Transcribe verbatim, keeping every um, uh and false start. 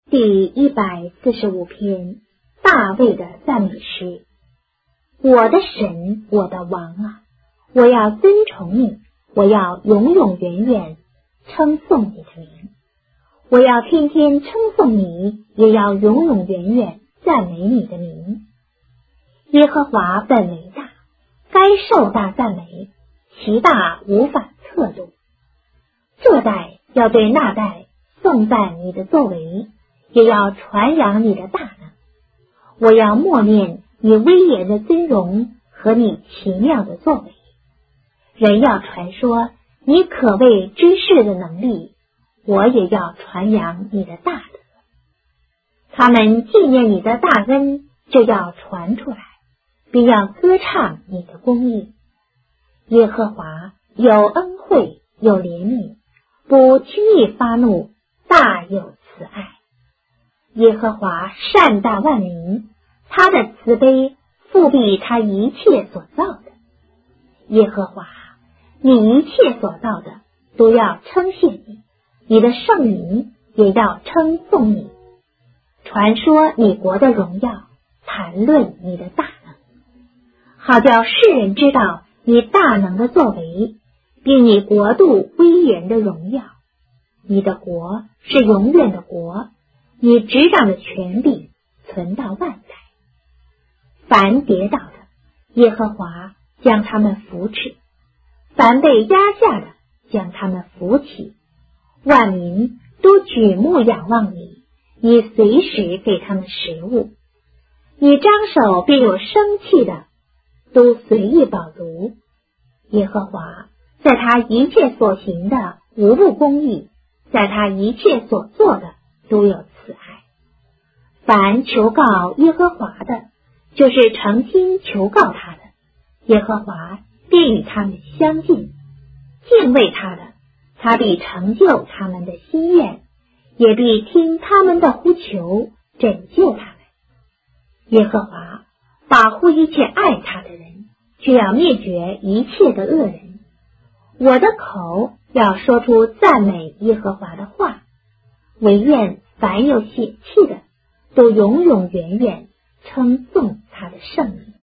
第一百四十五篇，大卫的赞美诗。我的神，我的王啊，我要尊崇你，我要永永远远称颂你的名。我要天天称颂你，也要永永远远赞美你的名。耶和华本为大，该受大赞美，其大无法测度。这代要对那代颂赞你的作为，也要传扬你的大能。我要默念你威严的尊荣和你奇妙的作为。人要传说你可畏之事的能力，我也要传扬你的大德。他们纪念你的大恩，就要传出来，并要歌唱你的公义。耶和华有恩惠，有怜悯，不轻易发怒，大有慈爱。耶和华善待万民，他的慈悲复庇他一切所造的。耶和华，你一切所造的都要称谢你，你的圣名也要称颂你，传说你国的荣耀，谈论你的大能，好叫世人知道你大能的作为，并你国度威严的荣耀。你的国是永远的国，你执掌的权柄存到万代。凡跌倒的，耶和华将他们扶持；凡被压下的，将他们扶起。万民都举目仰望你，你随时给他们食物。你张手便有生气的，都随意饱足。耶和华在他一切所行的无不公义，在他一切所做的都有慈爱。凡求告耶和华的，就是诚心求告他的，耶和华必与他们相近。敬畏他的，他必成就他们的心愿，也必听他们的呼求，拯救他们。耶和华保护一切爱他的人，却要灭绝一切的恶人。我的口要说出赞美耶和华的话，惟愿凡有血气的，都永永远远称颂他的圣名。